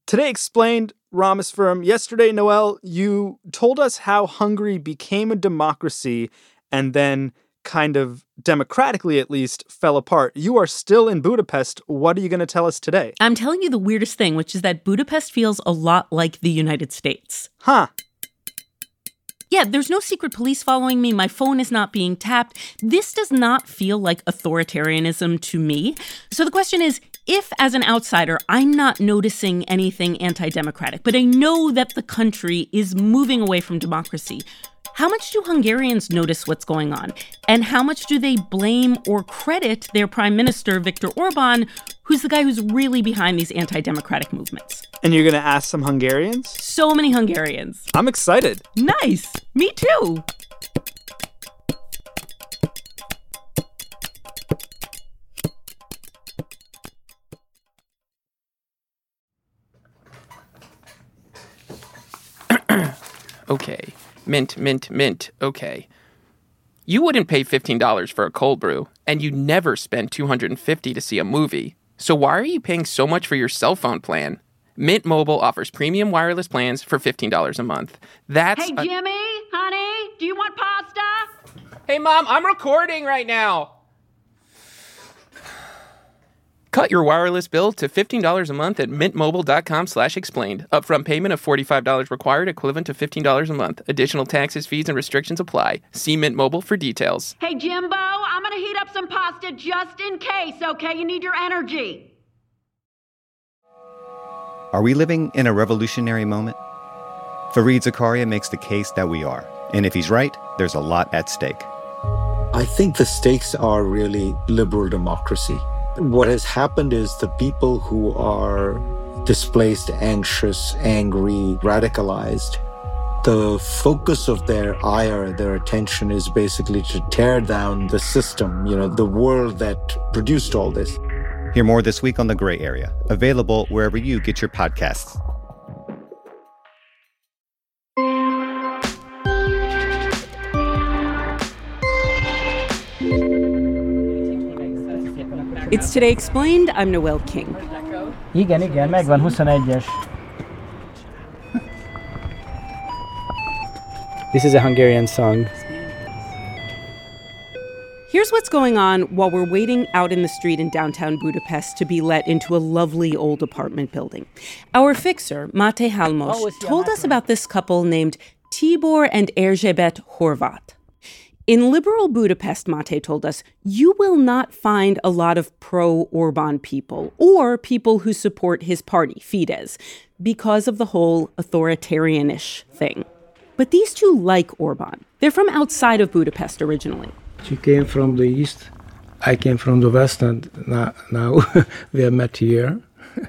Today Explained, Rameswaram. Yesterday, Noel, you told us how Hungary became a democracy and then kind of democratically, at least, fell apart. You are still in Budapest. What are you going to tell us today? I'm telling you the weirdest thing, which is that Budapest feels a lot like the United States. Huh. Yeah, there's no secret police following me. My phone is not being tapped. This does not feel like authoritarianism to me. So the question is, if as an outsider, I'm not noticing anything anti-democratic, but I know that the country is moving away from democracy, how much do Hungarians notice what's going on? And how much do they blame or credit their prime minister, Viktor Orban, who's the guy who's really behind these anti-democratic movements? And you're going to ask some Hungarians? So many Hungarians. I'm excited. Nice. Me too. Okay. Mint. Okay. You wouldn't pay $15 for a cold brew, and you never spend $250 to see a movie. So why are you paying so much for your cell phone plan? Mint Mobile offers premium wireless plans for $15 a month. Hey, Jimmy, honey, do you want pasta? Hey, Mom, I'm recording right now. Cut your wireless bill to $15 a month at mintmobile.com/explained. Upfront payment of $45 required, equivalent to $15 a month. Additional taxes, fees, and restrictions apply. See Mint Mobile for details. Hey, Jimbo, I'm going to heat up some pasta just in case, okay? You need your energy. Are we living in a revolutionary moment? Fareed Zakaria makes the case that we are. And if he's right, there's a lot at stake. I think the stakes are really liberal democracy. What has happened is the people who are displaced, anxious, angry, radicalized, the focus of their ire, their attention is basically to tear down the system, the world that produced all this. Hear more this week on The Gray Area, available wherever you get your podcasts. It's Today Explained. I'm Noel King. Igen, megvan 21-es. This is a Hungarian song. Here's what's going on while we're waiting out in the street in downtown Budapest to be let into a lovely old apartment building. Our fixer, Máté Halmos, told us about this couple named Tibor and Erzsébet Horváth. In liberal Budapest, Máté told us, you will not find a lot of pro-Orban people or people who support his party, Fidesz, because of the whole authoritarianish thing. But these two like Orban. They're from outside of Budapest originally. She came from the east, I came from the west, and now we are met here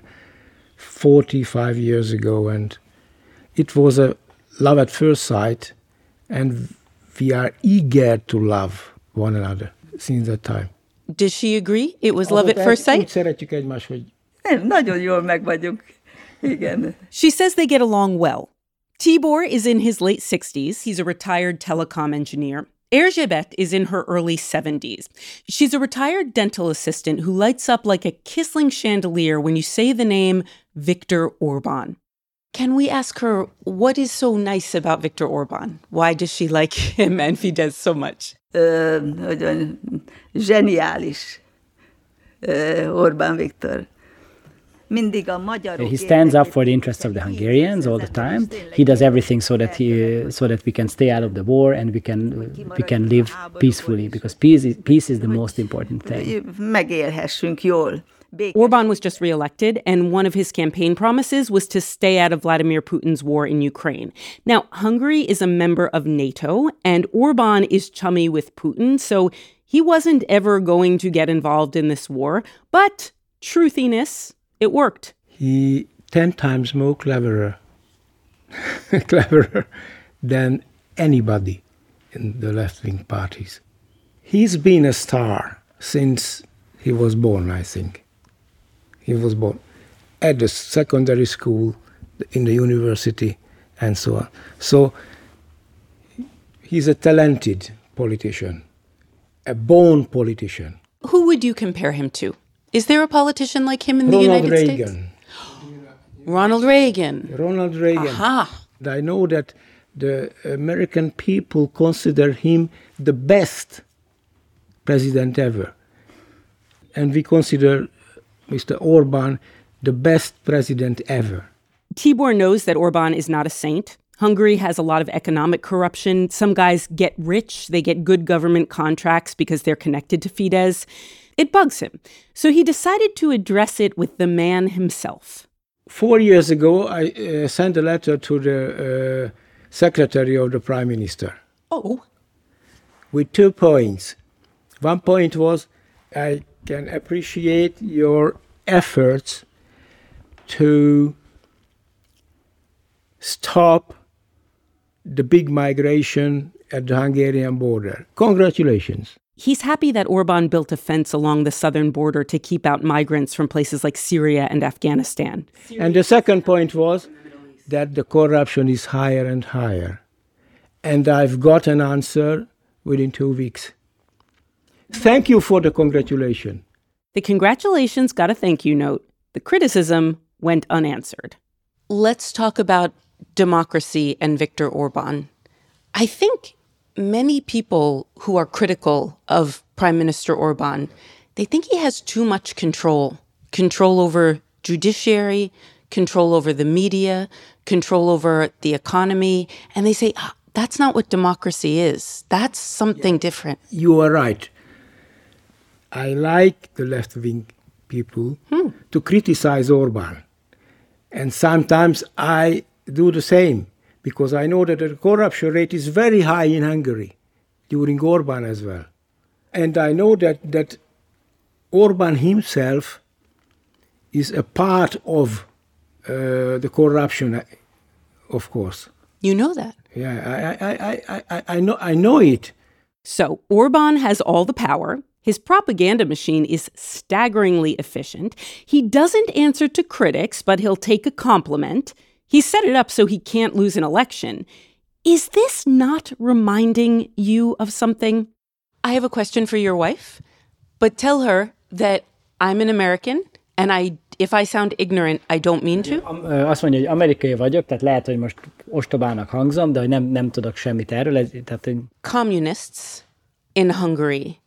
45 years ago, and it was a love at first sight, and we are eager to love one another since that time. Does she agree? It was love at first sight? Úgy szeretjük egymást, hogy... Nagyon jól meg vagyunk. Igen. She says they get along well. Tibor is in his late 60s. He's a retired telecom engineer. Erzsébet is in her early 70s. She's a retired dental assistant who lights up like a Kissling chandelier when you say the name Viktor Orban. Can we ask her, what is so nice about Viktor Orban? Why does she like him and Fidesz so much? Nagyon zseniális Orbán Viktor. He stands up for the interests of the Hungarians all the time. He does everything so that we can stay out of the war and we can live peacefully, because peace is the most important thing. Megélhessünk jól. Orban was just reelected, and one of his campaign promises was to stay out of Vladimir Putin's war in Ukraine. Now, Hungary is a member of NATO, and Orban is chummy with Putin, so he wasn't ever going to get involved in this war. But truthiness, it worked. He 10 times more cleverer than anybody in the left-wing parties. He's been a star since he was born, I think. He was born at the secondary school, in the university, and so on. So he's a talented politician, a born politician. Who would you compare him to? Is there a politician like him in the United States? Ronald Reagan. Ronald Reagan. Ronald Reagan. Aha. I know that the American people consider him the best president ever. And we consider Mr. Orban the best president ever. Tibor knows that Orban is not a saint. Hungary has a lot of economic corruption. Some guys get rich. They get good government contracts because they're connected to Fidesz. It bugs him. So he decided to address it with the man himself. 4 years ago, I sent a letter to the secretary of the prime minister. Oh. With 2 points. One point was, I can appreciate your efforts to stop the big migration at the Hungarian border. Congratulations. He's happy that Orban built a fence along the southern border to keep out migrants from places like Syria and Afghanistan. And the second point was that the corruption is higher and higher. And I've got an answer within 2 weeks. Thank you for the congratulations. The congratulations got a thank you note. The criticism went unanswered. Let's talk about democracy and Viktor Orban. I think many people who are critical of Prime Minister Orban, they think he has too much control over judiciary, control over the media, control over the economy. And they say, that's not what democracy is. That's something different. You are right. I like the left-wing people to criticize Orban. And sometimes I do the same, because I know that the corruption rate is very high in Hungary, during Orban as well. And I know that Orban himself is a part of the corruption, of course. You know that? Yeah, I know it. So Orban has all the power. His propaganda machine is staggeringly efficient. He doesn't answer to critics, but he'll take a compliment. He set it up so he can't lose an election. Is this not reminding you of something? I have a question for your wife, but tell her that I'm an American, and if I sound ignorant, I don't mean to. Azt mondja, hogy amerikai vagyok, tehát lehet, hogy most ostobának hangzom, de hogy nem tudok semmit erről. Communists in Hungary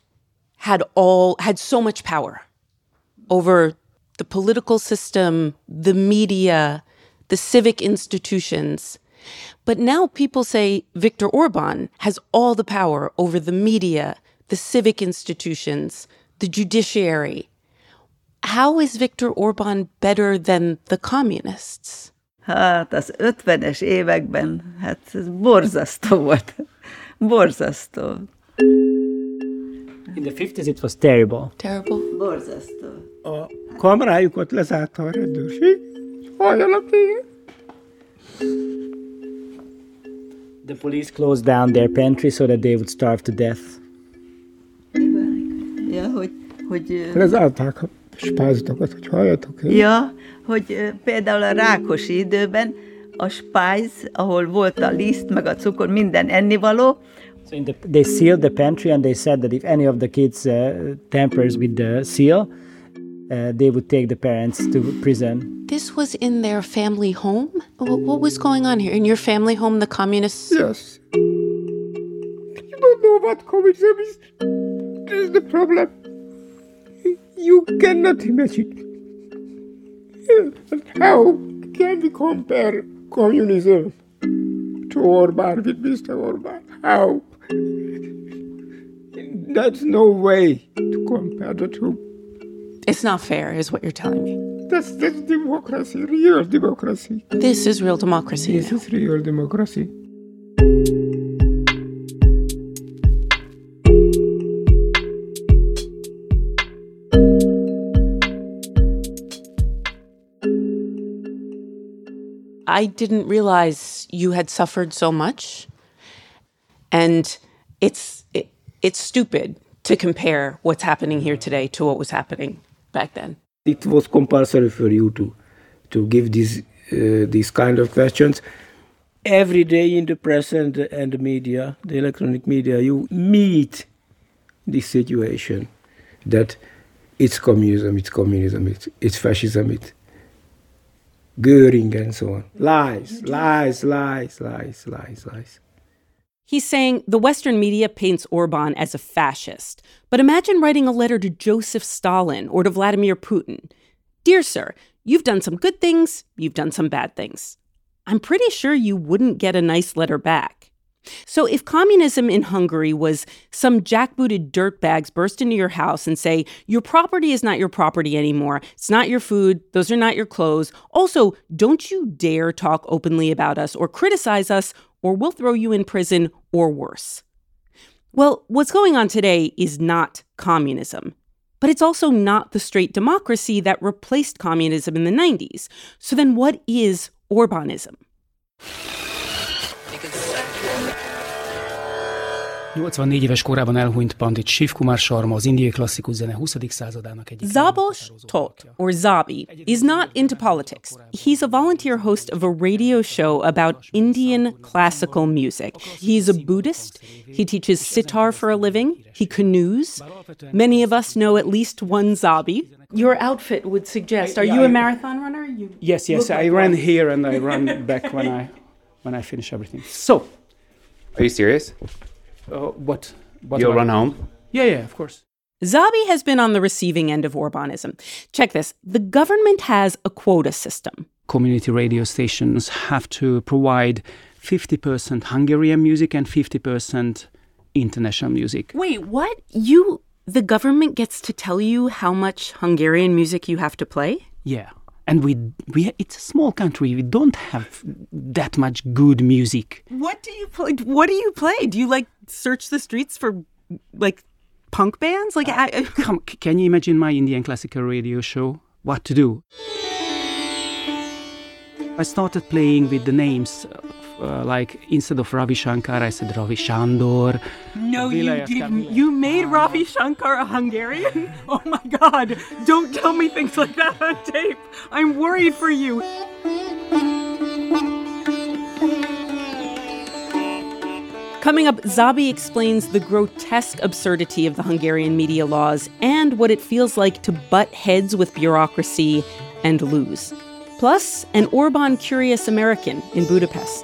had so much power over the political system, the media, the civic institutions. But now people say Viktor Orban has all the power over the media, the civic institutions, the judiciary. How is Viktor Orban better than the communists? Hát az 50-es években, ez borzasztó volt. Borzasztó. In the 50s it was terrible. Terrible? Borzasztó. A kamrájukat lezárta a rendőrség, halljanak téged. The police closed down their pantry so that they would starve to death. Ja, hogy lezárták a spájzatokat, hogy halljatok. Ja, hogy például a Rákosi időben a spájz, ahol volt a liszt, meg a cukor, minden ennivaló. So they sealed the pantry and they said that if any of the kids tampers with the seal, they would take the parents to prison. This was in their family home? What was going on here? In your family home, the communists? Yes. You don't know what communism is. This is the problem. You cannot imagine. How can we compare communism to Orban with Mr. Orban? How? That's no way to compare the two. It's not fair, is what you're telling me. That's democracy, real democracy. This is real democracy. This is real democracy. I didn't realize you had suffered so much. And it's stupid to compare what's happening here today to what was happening back then. It was compulsory for you to give these kind of questions. Every day in the press and the media, the electronic media, you meet this situation that it's communism, it's fascism. Göring and so on. Lies, lies, lies, lies, lies, lies. He's saying the Western media paints Orban as a fascist. But imagine writing a letter to Joseph Stalin or to Vladimir Putin. Dear sir, you've done some good things, you've done some bad things. I'm pretty sure you wouldn't get a nice letter back. So if communism in Hungary was some jackbooted dirtbags burst into your house and say, your property is not your property anymore, it's not your food, those are not your clothes, also, don't you dare talk openly about us or criticize us, or we'll throw you in prison or worse. Well, what's going on today is not communism. But it's also not the straight democracy that replaced communism in the 90s. So then what is Orbanism? 84 éves korában elhunyt Pandit Shiv Kumar Sharma, az indiai klasszikus zene 20. századának egyik. Szabolcs Tóth, or Zabi, is not into politics. He's a volunteer host of a radio show about Indian classical music. He's a Buddhist. He teaches sitar for a living. He canoes. Many of us know at least one Zabi. Your outfit would suggest. Are you a marathon runner? Yes. I ran here and I run back when I finish everything. So, are you serious? What You'll run home? Yeah, of course. Zabi has been on the receiving end of Orbanism. Check this. The government has a quota system. Community radio stations have to provide 50% Hungarian music and 50% international music. Wait, what? The government gets to tell you how much Hungarian music you have to play? Yeah. And we it's a small country. We don't have that much good music. What do you play? Do you search the streets for punk bands? Can you imagine my Indian classical radio show? What to do? I started playing with the names. Instead of Ravi Shankar, I said Ravi Shandor. No, you didn't. You made Ravi Shankar a Hungarian? Oh my God. Don't tell me things like that on tape. I'm worried for you. Coming up, Zabi explains the grotesque absurdity of the Hungarian media laws and what it feels like to butt heads with bureaucracy and lose. Plus, an Orban-curious American in Budapest.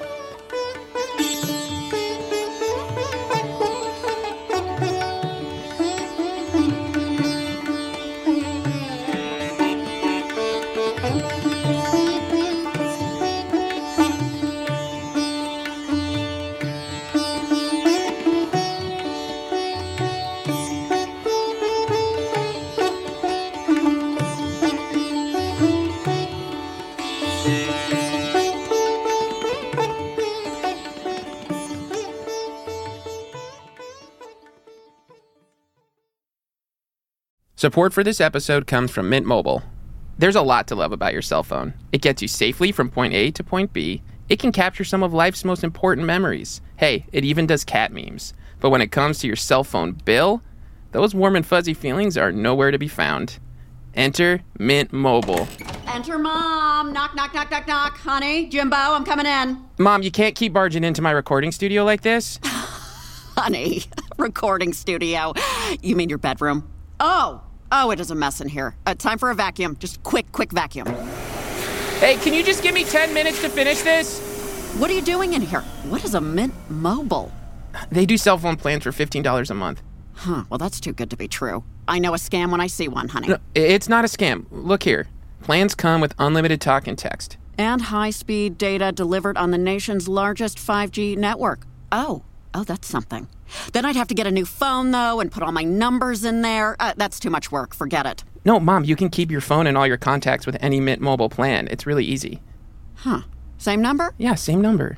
Support for this episode comes from Mint Mobile. There's a lot to love about your cell phone. It gets you safely from point A to point B. It can capture some of life's most important memories. Hey, it even does cat memes. But when it comes to your cell phone bill, those warm and fuzzy feelings are nowhere to be found. Enter Mint Mobile. Enter Mom. Knock, knock, knock, knock, knock. Honey, Jimbo, I'm coming in. Mom, you can't keep barging into my recording studio like this. Honey, recording studio. You mean your bedroom? Oh, it is a mess in here. Time for a vacuum. Just quick vacuum. Hey, can you just give me 10 minutes to finish this? What are you doing in here? What is a Mint Mobile? They do cell phone plans for $15 a month. Huh, well, that's too good to be true. I know a scam when I see one, honey. No, it's not a scam. Look here. Plans come with unlimited talk and text. And high-speed data delivered on the nation's largest 5G network. Oh, that's something. Then I'd have to get a new phone, though, and put all my numbers in there. That's too much work. Forget it. No, Mom, you can keep your phone and all your contacts with any Mint Mobile plan. It's really easy. Huh. Same number? Yeah, same number.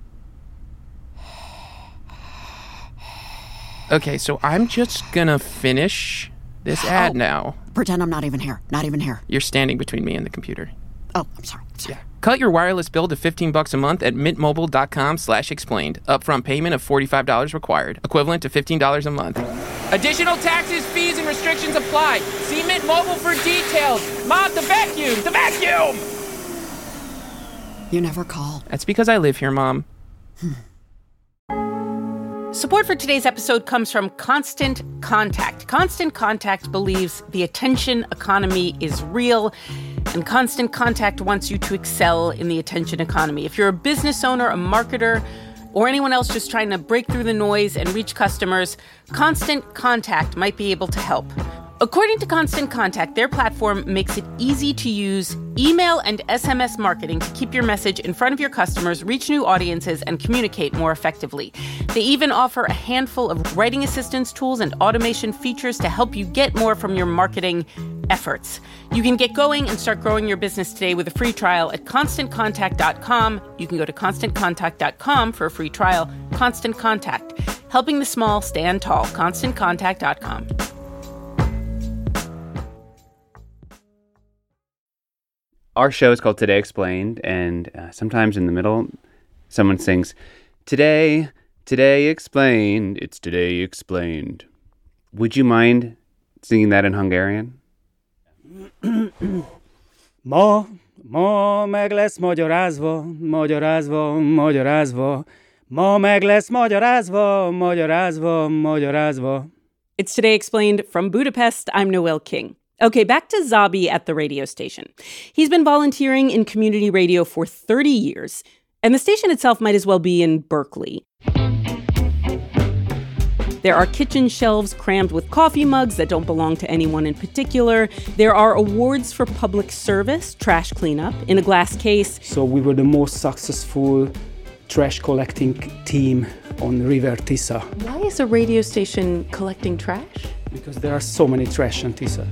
Okay, so I'm just gonna finish this ad now. Pretend I'm not even here. Not even here. You're standing between me and the computer. Oh, I'm sorry. Yeah. Cut your wireless bill to $15 a month at mintmobile.com/explained. Upfront payment of $45 required, equivalent to $15 a month. Additional taxes, fees, and restrictions apply. See Mint Mobile for details. Mom, the vacuum! The vacuum! You never call. That's because I live here, Mom. Support for today's episode comes from Constant Contact. Constant Contact believes the attention economy is real, and Constant Contact wants you to excel in the attention economy. If you're a business owner, a marketer, or anyone else just trying to break through the noise and reach customers, Constant Contact might be able to help. According to Constant Contact, their platform makes it easy to use email and SMS marketing to keep your message in front of your customers, reach new audiences, and communicate more effectively. They even offer a handful of writing assistance tools and automation features to help you get more from your marketing efforts. You can get going and start growing your business today with a free trial at ConstantContact.com. You can go to ConstantContact.com for a free trial. Constant Contact, helping the small stand tall. ConstantContact.com. Our show is called Today Explained, and sometimes in the middle, someone sings, Today Explained, it's Today Explained. Would you mind singing that in Hungarian? Ma meg lesz magyarázva, magyarázva, magyarázva. Ma meg lesz magyarázva, magyarázva, magyarázva. It's Today Explained from Budapest. I'm Noel King. Okay, back to Zabi at the radio station. He's been volunteering in community radio for 30 years, and the station itself might as well be in Berkeley. There are kitchen shelves crammed with coffee mugs that don't belong to anyone in particular. There are awards for public service, trash cleanup, in a glass case. So we were the most successful trash collecting team on River Tisa. Why is a radio station collecting trash? Because there are so many trash on Tisa.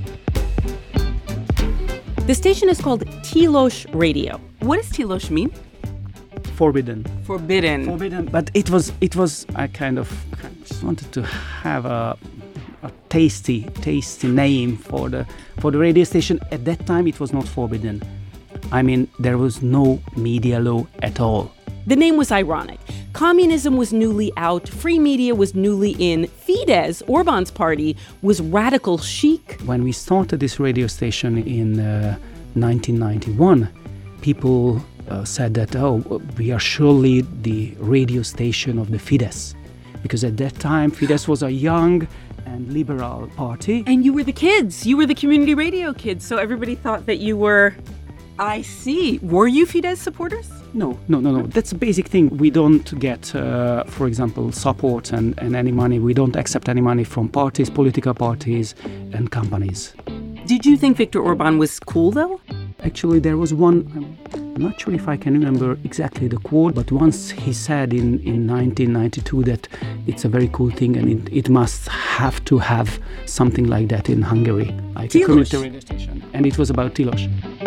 The station is called Tilos Radio. What does Tilos mean? Forbidden. Forbidden. But it was. I kind of just wanted to have a tasty name for the radio station. At that time, it was not forbidden. I mean, there was no media law at all. The name was ironic. Communism was newly out, free media was newly in, Fidesz, Orban's party, was radical chic. When we started this radio station in 1991, people said that, we are surely the radio station of the Fidesz. Because at that time, Fidesz was a young and liberal party. And you were the kids. You were the community radio kids. So everybody thought that you were... I see. Were you Fidesz supporters? No. That's a basic thing. We don't get, for example, support and any money. We don't accept any money from parties, political parties, and companies. Did you think Viktor Orban was cool, though? Actually, there was one, I'm not sure if I can remember exactly the quote, but once he said in 1992 that it's a very cool thing and it must have to have something like that in Hungary. Like a community radio station. And it was about Tilos.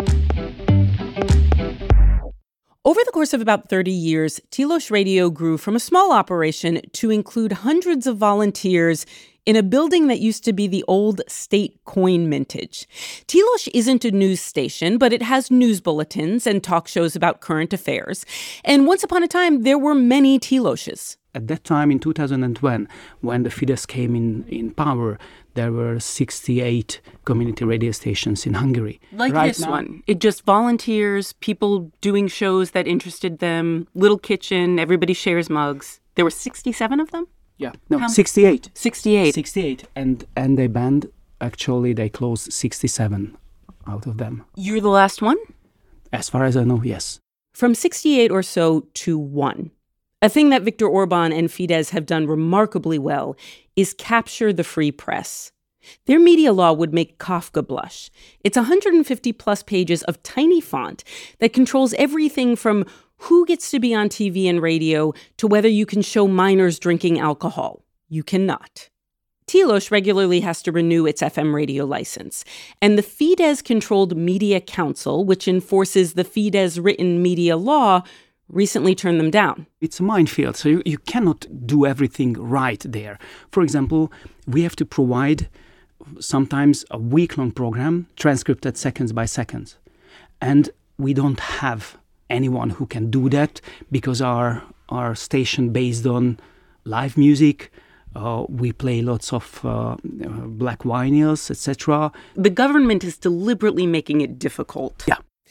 Over the course of about 30 years, Tilos Radio grew from a small operation to include hundreds of volunteers in a building that used to be the old state coin mintage. Tilos isn't a news station, but it has news bulletins and talk shows about current affairs. And once upon a time, there were many Tiloses. At that time, in 2010, when the Fidesz came in power, there were 68 community radio stations in Hungary. Like right this now, one. It just volunteers, people doing shows that interested them, little kitchen, everybody shares mugs. There were 67 of them? Yeah. No, 68. 68. And they banned, actually, they closed 67 out of them. You're the last one? As far as I know, yes. From 68 or so to 1. A thing that Viktor Orban and Fidesz have done remarkably well is capture the free press. Their media law would make Kafka blush. It's 150-plus pages of tiny font that controls everything from who gets to be on TV and radio to whether you can show minors drinking alcohol. You cannot. Tilos regularly has to renew its FM radio license, and the Fidesz-controlled Media Council, which enforces the Fidesz-written media law, recently turned them down. It's a minefield, so you cannot do everything right there. For example, we have to provide sometimes a week-long program, transcripted seconds by seconds. And we don't have anyone who can do that because our station based on live music, we play lots of black vinyls, etc. The government is deliberately making it difficult. Yeah.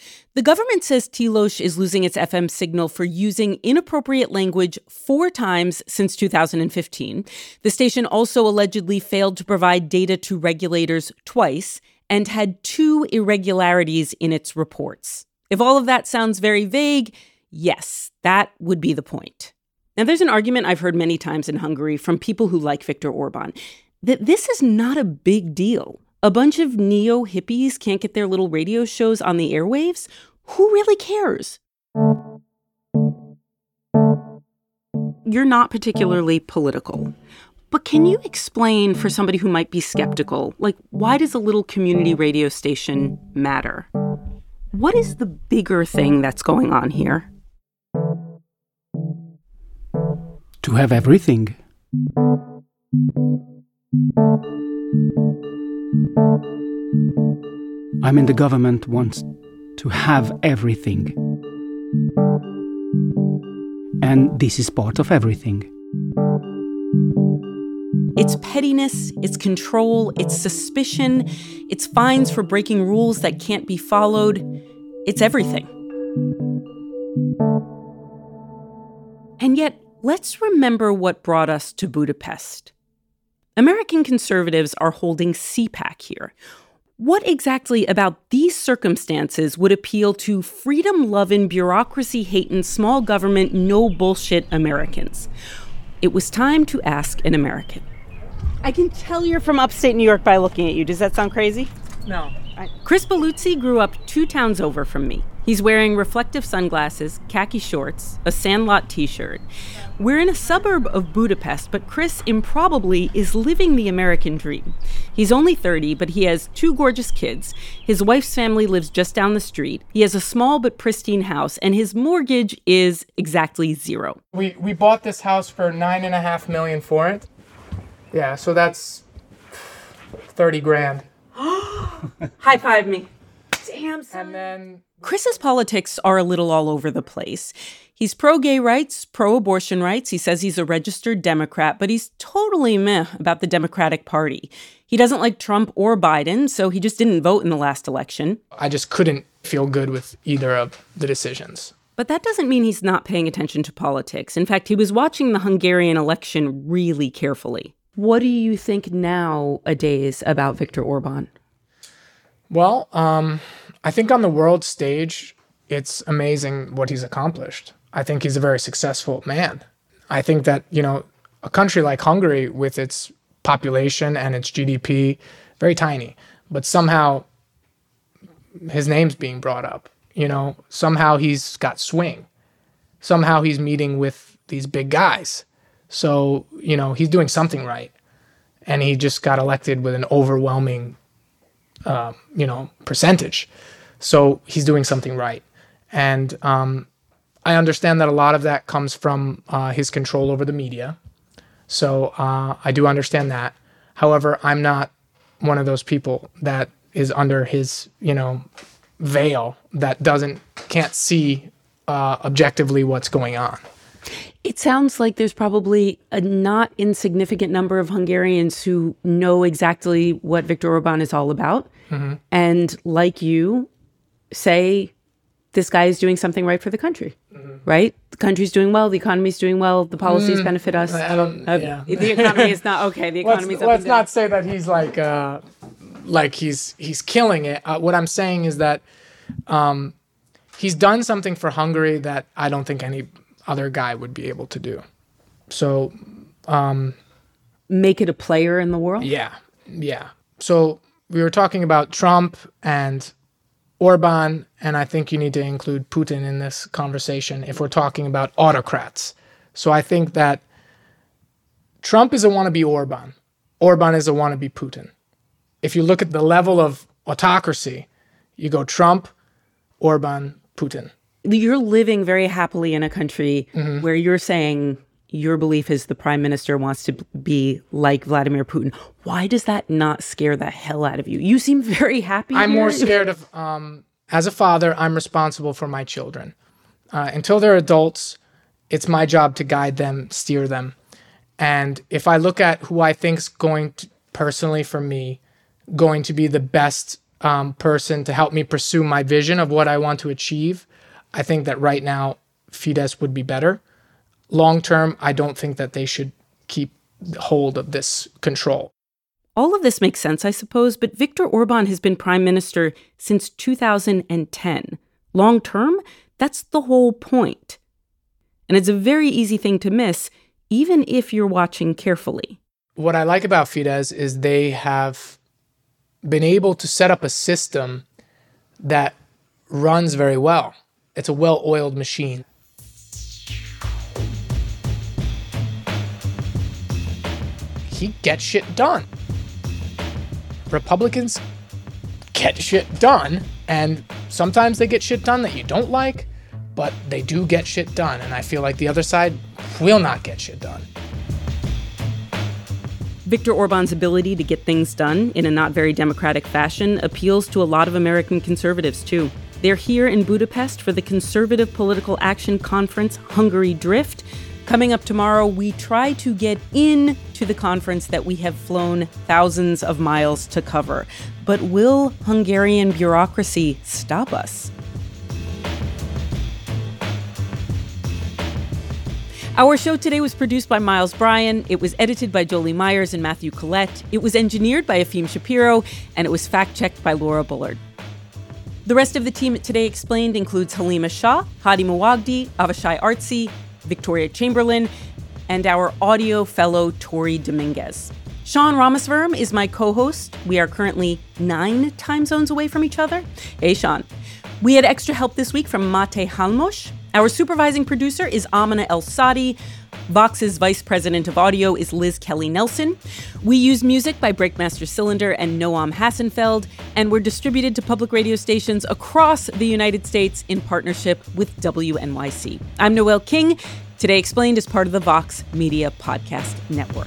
The government says Tilos is losing its FM signal for using inappropriate language 4 times since 2015. The station also allegedly failed to provide data to regulators twice and had 2 irregularities in its reports. If all of that sounds very vague, yes, that would be the point. Now, there's an argument I've heard many times in Hungary from people who like Viktor Orban, that this is not a big deal. A bunch of neo-hippies can't get their little radio shows on the airwaves? Who really cares? You're not particularly political. But can you explain for somebody who might be skeptical, like, why does a little community radio station matter? What is the bigger thing that's going on here? To have everything. I mean, the government wants to have everything. And this is part of everything. It's pettiness, it's control, it's suspicion, it's fines for breaking rules that can't be followed. It's everything. And yet, let's remember what brought us to Budapest. American conservatives are holding CPAC here. What exactly about these circumstances would appeal to freedom-loving, bureaucracy-hating, small government, no-bullshit Americans? It was time to ask an American. I can tell you're from upstate New York by looking at you. Does that sound crazy? No. Chris Belluzzi grew up 2 towns over from me. He's wearing reflective sunglasses, khaki shorts, a Sandlot t-shirt. We're in a suburb of Budapest, but Chris improbably is living the American dream. He's only 30, but he has 2 gorgeous kids. His wife's family lives just down the street. He has a small but pristine house, and his mortgage is exactly 0. We bought this house for $9.5 million for it. Yeah, so that's 30 grand. High five me. Damn, son. And then Chris's politics are a little all over the place. He's pro-gay rights, pro-abortion rights. He says he's a registered Democrat, but he's totally meh about the Democratic Party. He doesn't like Trump or Biden, so he just didn't vote in the last election. I just couldn't feel good with either of the decisions. But that doesn't mean he's not paying attention to politics. In fact, he was watching the Hungarian election really carefully. What do you think nowadays about Viktor Orban? Well, I think on the world stage, it's amazing what he's accomplished. I think he's a very successful man. I think that, a country like Hungary with its population and its GDP, very tiny, but somehow his name's being brought up. Somehow he's got swing. Somehow he's meeting with these big guys. So, he's doing something right. And he just got elected with an overwhelming, percentage. So he's doing something right. And I understand that a lot of that comes from his control over the media. So I do understand that. However, I'm not one of those people that is under his, veil that can't see objectively what's going on. It sounds like there's probably a not insignificant number of Hungarians who know exactly what Viktor Orban is all about. Mm-hmm. And like you, say, this guy is doing something right for the country, right? The country's doing well, the economy's doing well, the policies benefit us. The economy is not okay. The economy's let's not say that he's like he's killing it. What I'm saying is that he's done something for Hungary that I don't think any other guy would be able to do. So make it a player in the world? Yeah. So we were talking about Trump and Orban, and I think you need to include Putin in this conversation if we're talking about autocrats. So I think that Trump is a wannabe Orban. Orban is a wannabe Putin. If you look at the level of autocracy, you go Trump, Orban, Putin. You're living very happily in a country where you're saying your belief is the prime minister wants to be like Vladimir Putin. Why does that not scare the hell out of you? You seem very happy. I'm more scared of, as a father, I'm responsible for my children. Until they're adults, it's my job to guide them, steer them. And if I look at who I think's going to, personally for me, going to be the best person to help me pursue my vision of what I want to achieve, I think that right now Fidesz would be better. Long term, I don't think that they should keep hold of this control. All of this makes sense, I suppose, but Viktor Orban has been prime minister since 2010. Long term, that's the whole point. And it's a very easy thing to miss, even if you're watching carefully. What I like about Fidesz is they have been able to set up a system that runs very well. It's a well-oiled machine. He gets shit done. Republicans get shit done, and sometimes they get shit done that you don't like, but they do get shit done, and I feel like the other side will not get shit done. Viktor Orban's ability to get things done in a not very democratic fashion appeals to a lot of American conservatives, too. They're here in Budapest for the Conservative Political Action Conference Hungary Drift. Coming up tomorrow, we try to get in to the conference that we have flown thousands of miles to cover. But will Hungarian bureaucracy stop us? Our show today was produced by Miles Bryan. It was edited by Jolie Myers and Matthew Collette. It was engineered by Efim Shapiro, and it was fact-checked by Laura Bullard. The rest of the team at Today Explained includes Halima Shah, Hadi Mawagdi, Avishai Artsy, Victoria Chamberlain, and our audio fellow Tori Dominguez. Sean Ramaswamy is my co-host. We are currently 9 time zones away from each other. Hey, Sean. We had extra help this week from Mate Halmos. Our supervising producer is Amina El-Sadi. Vox's vice president of audio is Liz Kelly-Nelson. We use music by Breakmaster Cylinder and Noam Hassenfeld, and we're distributed to public radio stations across the United States in partnership with WNYC. I'm Noel King. Today Explained is part of the Vox Media Podcast Network.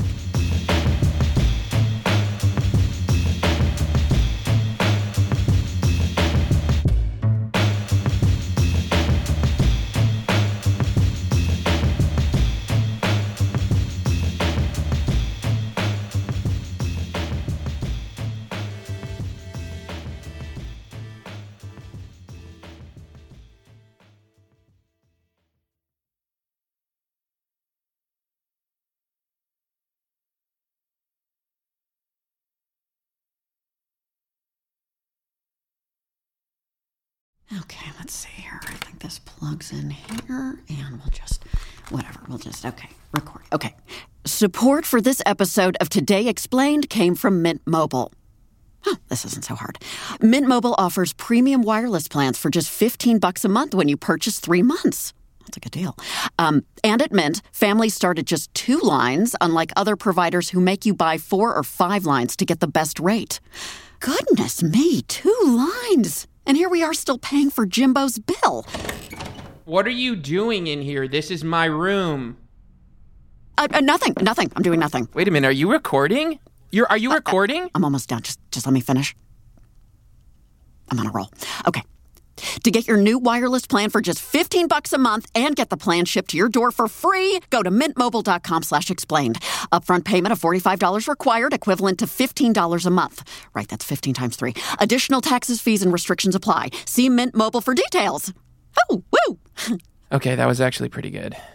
Okay, let's see here. I think this plugs in here, and okay, record. Okay. Support for this episode of Today Explained came from Mint Mobile. Oh, this isn't so hard. Mint Mobile offers premium wireless plans for just $15 a month when you purchase 3 months. That's a good deal. And at Mint, families start at just 2 lines, unlike other providers who make you buy 4 or 5 lines to get the best rate. Goodness me, 2 lines. And here we are still paying for Jimbo's bill. What are you doing in here? This is my room. Nothing. I'm doing nothing. Wait a minute. Are you recording? Are you recording? I'm almost done. Just let me finish. I'm on a roll. Okay. To get your new wireless plan for just $15 a month and get the plan shipped to your door for free, go to mintmobile.com/explained. Upfront payment of $45 required, equivalent to $15 a month. Right, that's 15 times 3. Additional taxes, fees, and restrictions apply. See Mint Mobile for details. Oh, woo! Okay, that was actually pretty good.